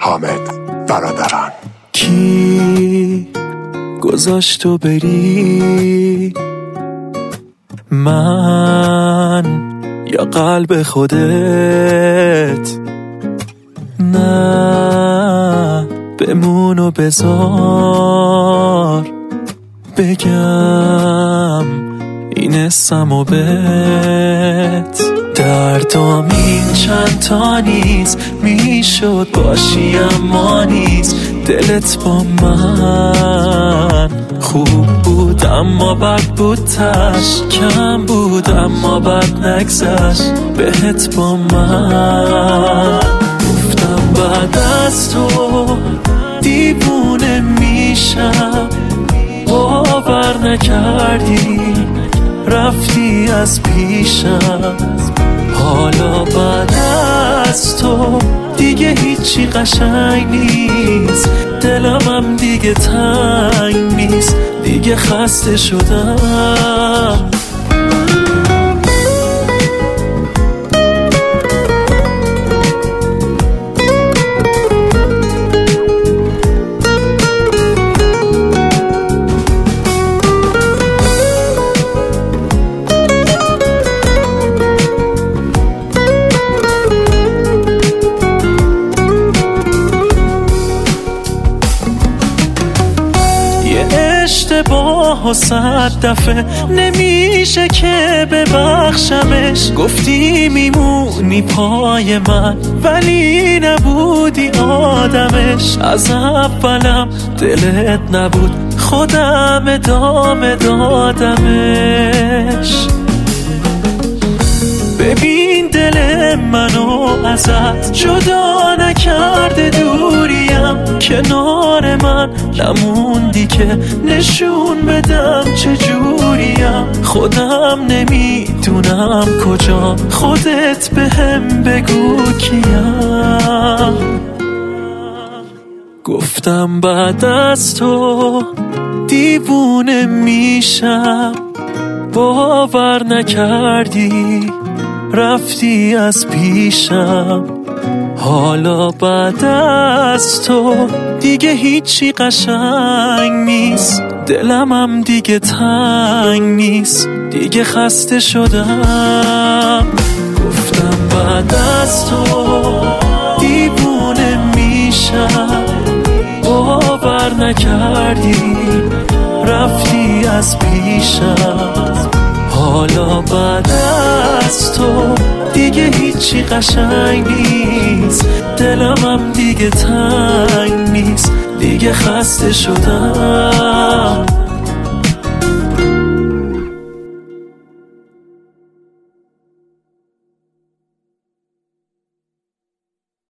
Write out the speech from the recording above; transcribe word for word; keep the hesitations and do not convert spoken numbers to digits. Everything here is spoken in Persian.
حامد برادران. کی گذاشت تو بری؟ من یا قلب خودت؟ نه بمون و بذار بگم این اسم و بهت. دردام این چند تا نیست، میشد باشی اما نیست. دلت با من خوب بود اما بد بود، تش کم بود اما بد نگذشت بهت با من. گفتم بعد از تو دیوونه میشم، باور نکردی رفتی از پیشم. حالا بعد از تو دیگه هیچی قشنگ نیست، دلم هم دیگه تنگ نیست، دیگه خسته شدم. اشتباه و صد دفعه نمیشه که ببخشمش. گفتی میمونی پای من ولی نبودی آدمش. از اولم دلت نبود، خودم ادامه دادمش. ببین دل منو ازت جدا نکرده دوریم، کنار من نموندی که نشون بدم چجوریم. خودم نمیدونم کجا، خودت بهم بگو کیم. گفتم بعد از تو دیوونه میشم، باور نکردی رفتی از پیشم. حالا بعد از تو دیگه هیچی قشنگ نیست، دلم هم دیگه تنگ نیست، دیگه خسته شدم. گفتم بعد از تو دیوونه میشم، باور نکردی رفتی از پیشم. حالا بعد از تو دیگه هیچی قشنگ نیست، دلم هم دیگه تنگ نیست، دیگه خسته شدم.